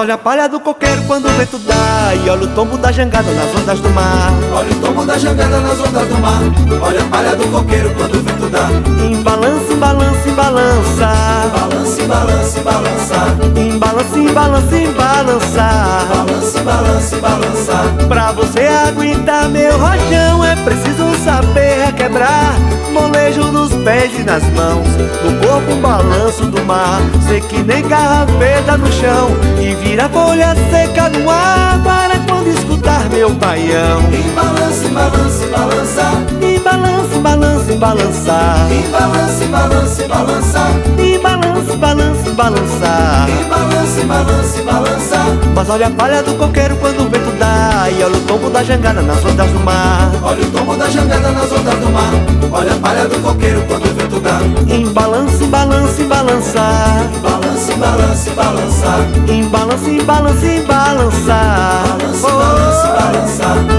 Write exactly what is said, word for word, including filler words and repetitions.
olha a palha do coqueiro quando o vento dá, e olha o tombo da jangada nas ondas do mar. Olha o tombo da jangada nas ondas do mar. Olha a palha do coqueiro quando o vento dá. Embalança, embalança, embalança. Balança, balança, balança. Embalança, embalança, embalança. Balança, balança, balança. Pra você aguentar meu rojão é preciso saber requebrar. Molejo nos pés e nas mãos, no corpo um balanço do mar. Sei que nem carrapeta no chão e vira folha seca no ar. Para quando escutar meu baião. Embalança, balança, balança. Embalança, balança, balançar. Embalança, balança, balança. Embalança, balança, balançar. Embalança, balança, balança. Mas olha a palha do coqueiro quando o vento dá, e olha o tombo da jangada nas ondas do mar. Olha o tombo da jangada nas ondas do mar. Olha a palha do coqueiro quando o vento dá. Embalança, embalança, embalançar. Balança, balança, balança. Embalança, embalança, embalançar. Balança, balança, balança.